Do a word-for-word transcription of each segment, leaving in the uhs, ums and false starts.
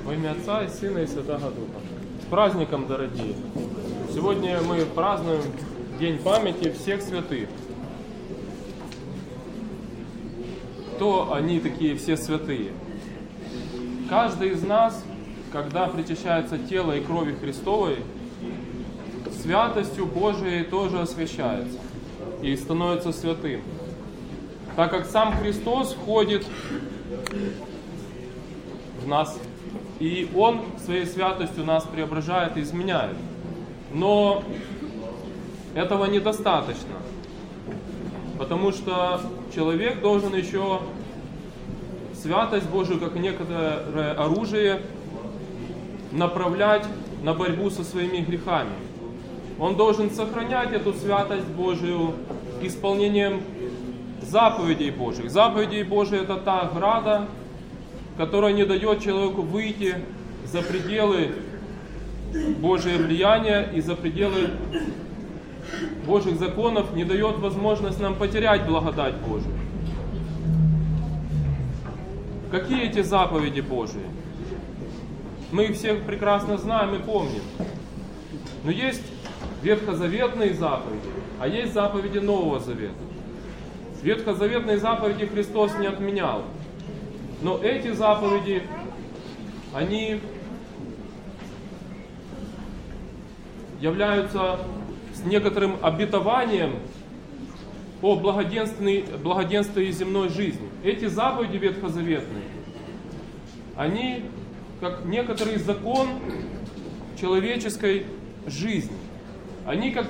Во имя Отца и Сына и Святого Духа. С праздником, дорогие! Сегодня мы празднуем День памяти всех святых. Кто они такие все святые? Каждый из нас, когда причащается тело и крови Христовой, святостью Божией тоже освящается и становится святым. Так как сам Христос входит в нас, и Он своей святостью нас преображает и изменяет. Но этого недостаточно, потому что человек должен еще святость Божию, как некоторое оружие, направлять на борьбу со своими грехами. Он должен сохранять эту святость Божию исполнением заповедей Божьих. Заповеди Божьи — это та ограда, которая не дает человеку выйти за пределы Божьего влияния и за пределы Божьих законов, не дает возможность нам потерять благодать Божию. Какие эти заповеди Божьи? Мы их всех прекрасно знаем и помним. Но есть ветхозаветные заповеди, а есть заповеди Нового Завета. Ветхозаветные заповеди Христос не отменял. Но эти заповеди, они являются с некоторым обетованием о благоденствии, благоденствии земной жизни. Эти заповеди ветхозаветные, они как некоторый закон человеческой жизни. Они как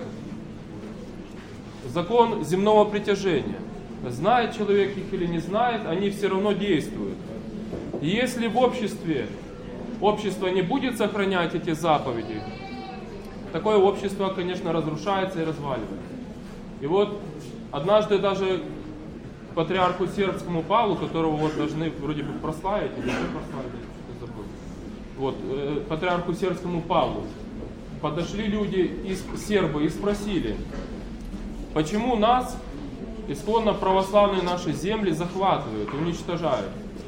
закон земного притяжения. Знает человек их или не знает, они все равно действуют. И если в обществе общество не будет сохранять эти заповеди, такое общество, конечно, разрушается и разваливается. И вот однажды даже патриарху сербскому Павлу, которого вот должны вроде бы прославить, или не прославить, что-то забыл. Вот, э, патриарху сербскому Павлу подошли люди из сербы и спросили, почему нас исконно православные наши земли захватывают, уничтожают.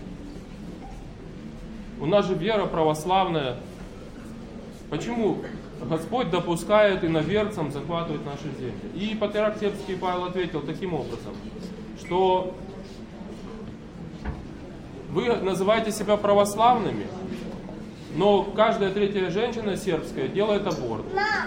У нас же вера православная. Почему Господь допускает иноверцам захватывать наши земли? И патриарх сербский Павел ответил таким образом, что вы называете себя православными, но каждая третья женщина сербская делает аборт.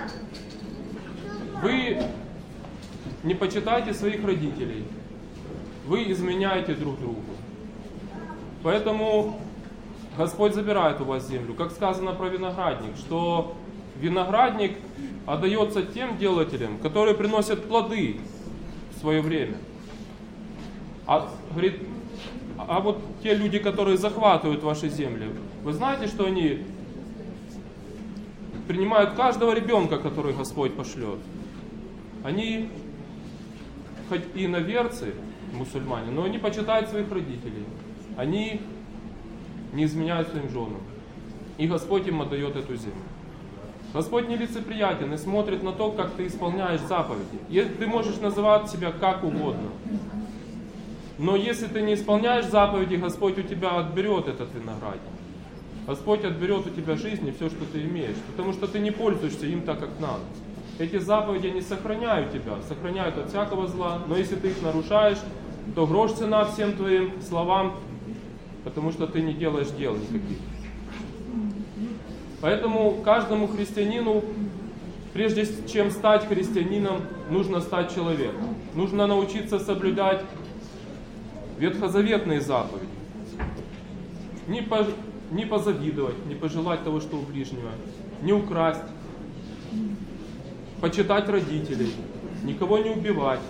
Вы не почитайте своих родителей. Вы изменяете друг другу. Поэтому Господь забирает у вас землю. Как сказано про виноградник, что виноградник отдается тем делателям, которые приносят плоды в свое время. А, говорит, а вот те люди, которые захватывают ваши земли, вы знаете, что они принимают каждого ребенка, который Господь пошлет. Они хоть и иноверцы, мусульмане, но они почитают своих родителей. Они не изменяют своим женам. И Господь им отдает эту землю. Господь нелицеприятен и смотрит на то, как ты исполняешь заповеди. Если ты можешь называть себя как угодно. Но если ты не исполняешь заповеди, Господь у тебя отберет этот виноградник. Господь отберет у тебя жизнь и все, что ты имеешь. Потому что ты не пользуешься им так, как надо. Эти заповеди не сохраняют тебя, сохраняют от всякого зла. Но если ты их нарушаешь, то грош цена всем твоим словам, потому что ты не делаешь дел никаких. Поэтому каждому христианину, прежде чем стать христианином, нужно стать человеком. Нужно научиться соблюдать ветхозаветные заповеди. Не, по, не позавидовать, не пожелать того, что у ближнего, не украсть, почитать родителей, никого не убивать,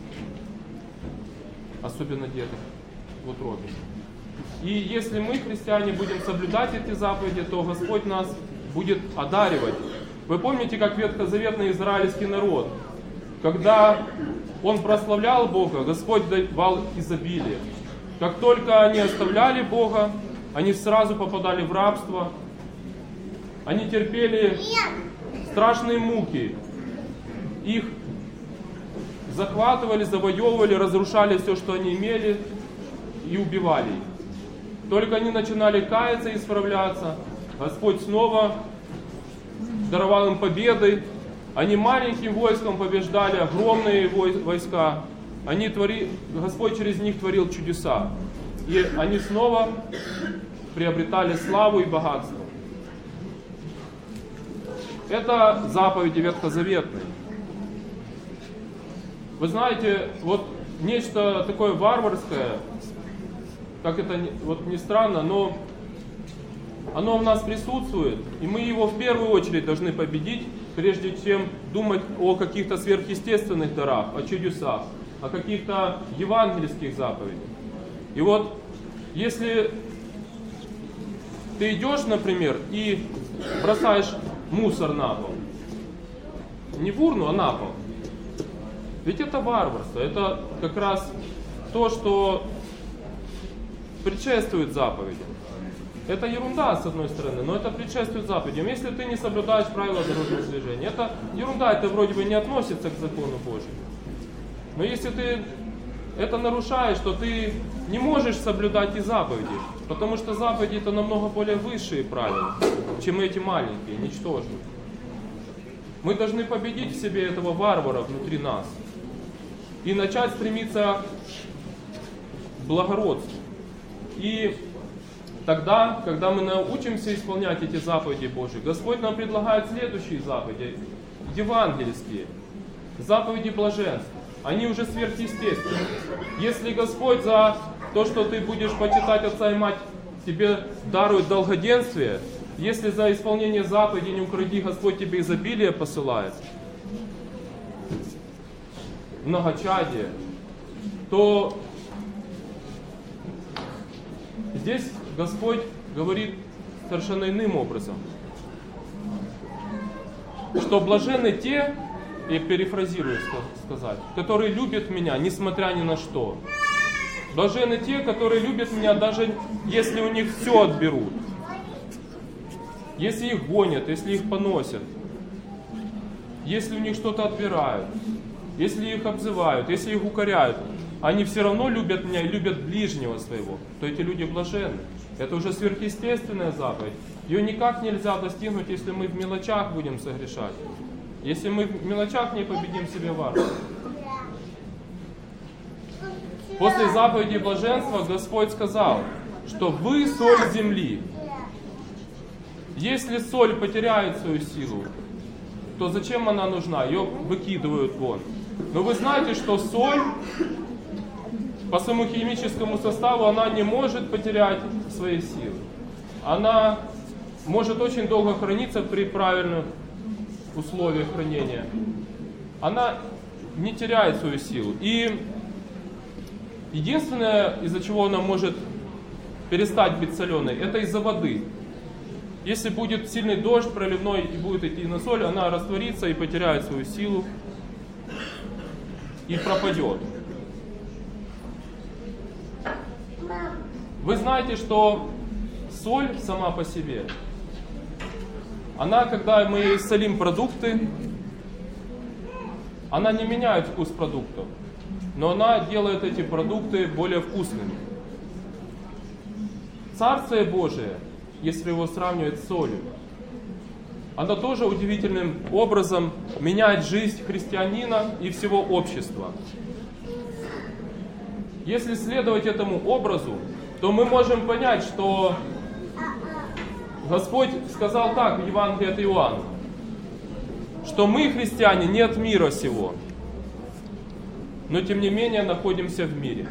особенно деток в утробе. И если мы, христиане, будем соблюдать эти заповеди, то Господь нас будет одаривать. Вы помните, как ветхозаветный израильский народ, когда он прославлял Бога, Господь давал изобилие. Как только они оставляли Бога, они сразу попадали в рабство. Они терпели страшные муки. Их захватывали, завоевывали, разрушали все, что они имели, и убивали их. Только они начинали каяться и исправляться, Господь снова даровал им победы. Они маленьким войском побеждали огромные войска. Они твори... Господь через них творил чудеса. И они снова приобретали славу и богатство. Это заповеди ветхозаветные. Вы знаете, вот нечто такое варварское, как это вот ни странно, но оно в нас присутствует, и мы его в первую очередь должны победить, прежде чем думать о каких-то сверхъестественных дарах, о чудесах, о каких-то евангельских заповедях. И вот, если ты идешь, например, и бросаешь мусор на пол, не в урну, а на пол, ведь это варварство, это как раз то, что предшествует заповедям. Это ерунда, с одной стороны, но это предшествует заповедям. Если ты не соблюдаешь правила дорожного движения, это ерунда, это вроде бы не относится к закону Божьему. Но если ты это нарушаешь, то ты не можешь соблюдать и заповеди, потому что заповеди это намного более высшие правила, чем эти маленькие, ничтожные. Мы должны победить в себе этого варвара внутри нас и начать стремиться к благородству. И тогда, когда мы научимся исполнять эти заповеди Божьи, Господь нам предлагает следующие заповеди, евангельские, заповеди блаженства. Они уже сверхъестественны. Если Господь за то, что ты будешь почитать отца и мать, тебе дарует долгоденствие, если за исполнение заповедей не укради, Господь тебе изобилие посылает, многочадие, то здесь Господь говорит совершенно иным образом, что блаженны те, я перефразирую сказать, которые любят меня, несмотря ни на что. Блаженны те, которые любят меня, даже если у них все отберут. Если их гонят, если их поносят. Если у них что-то отбирают. Если их обзывают, если их укоряют. Они все равно любят меня и любят ближнего своего. То эти люди блаженны. Это уже сверхъестественная заповедь. Ее никак нельзя достигнуть, если мы в мелочах будем согрешать. Если мы в мелочах не победим себе варварство. После заповеди блаженства Господь сказал, что вы соль земли. Если соль потеряет свою силу, то зачем она нужна? Ее выкидывают вон. Но вы знаете, что соль по своему химическому составу она не может потерять свои силы. Она может очень долго храниться при правильных условиях хранения. Она не теряет свою силу. И единственное, из-за чего она может перестать быть соленой, это из-за воды. Если будет сильный дождь проливной и будет идти на соль, она растворится и потеряет свою силу и пропадет. Вы знаете, что соль сама по себе, она, когда мы солим продукты, она не меняет вкус продуктов, но она делает эти продукты более вкусными. Царствие Божие, если его сравнивать с солью, оно тоже удивительным образом меняет жизнь христианина и всего общества. Если следовать этому образу, то мы можем понять, что Господь сказал так в Евангелии от Иоанна, что мы, христиане, не от мира сего, но тем не менее находимся в мире.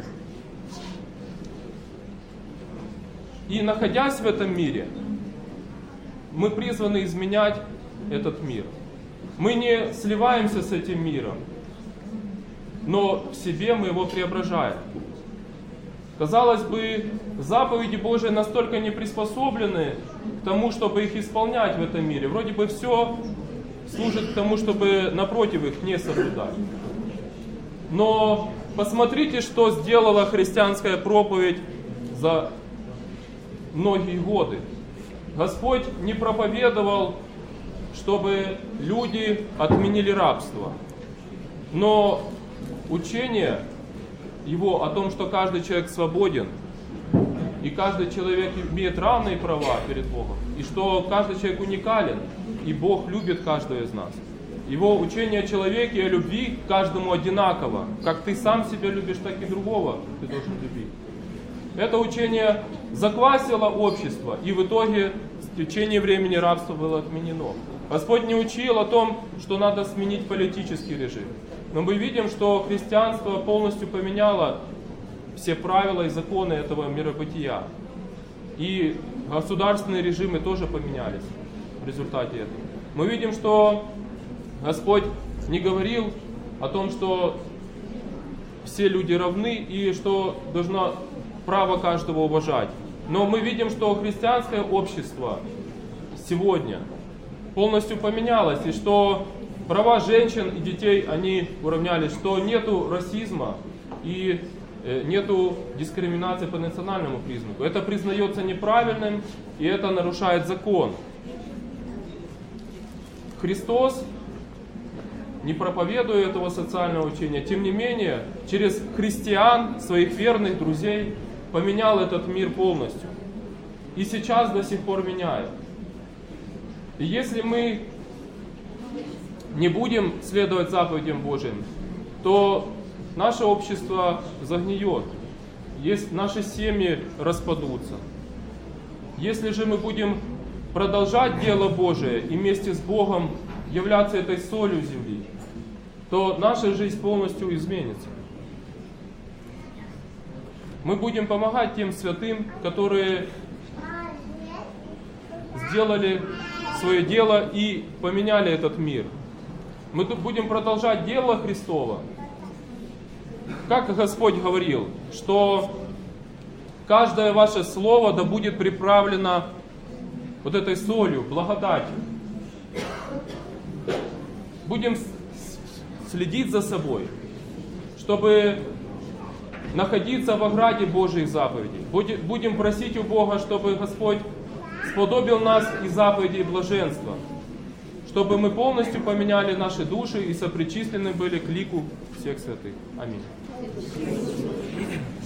И находясь в этом мире, мы призваны изменять этот мир. Мы не сливаемся с этим миром, но в себе мы его преображаем. Казалось бы, заповеди Божии настолько не приспособлены к тому, чтобы их исполнять в этом мире. Вроде бы все служит к тому, чтобы напротив их не соблюдать. Но посмотрите, что сделала христианская проповедь за многие годы. Господь не проповедовал, чтобы люди отменили рабство. Но учение Его о том, что каждый человек свободен, и каждый человек имеет равные права перед Богом, и что каждый человек уникален, и Бог любит каждого из нас. Его учение о человеке и о любви каждому одинаково. Как ты сам себя любишь, так и другого ты должен любить. Это учение заквасило общество, и в итоге в течение времени рабство было отменено. Господь не учил о том, что надо сменить политический режим. Но мы видим, что христианство полностью поменяло все правила и законы этого миробытия. И государственные режимы тоже поменялись в результате этого. Мы видим, что Господь не говорил о том, что все люди равны и что должно право каждого уважать. Но мы видим, что христианское общество сегодня полностью поменялось, и что права женщин и детей, они уравнялись, что нету расизма и нету дискриминации по национальному признаку. Это признается неправильным, и это нарушает закон. Христос, не проповедуя этого социального учения, тем не менее, через христиан, своих верных друзей, поменял этот мир полностью. И сейчас до сих пор меняет. И если мы не будем следовать заповедям Божьим, то наше общество загниет. Есть, наши семьи распадутся. Если же мы будем продолжать дело Божие и вместе с Богом являться этой солью земли, то наша жизнь полностью изменится. Мы будем помогать тем святым, которые сделали свое дело и поменяли этот мир. Мы тут будем продолжать дело Христово. Как Господь говорил, что каждое ваше слово да будет приправлено вот этой солью, благодатью. Будем следить за собой, чтобы находиться в ограде Божьих заповедей. Будем просить у Бога, чтобы Господь сподобил нас и заповедей и блаженства, чтобы мы полностью поменяли наши души и сопричислены были к лику всех святых. Аминь.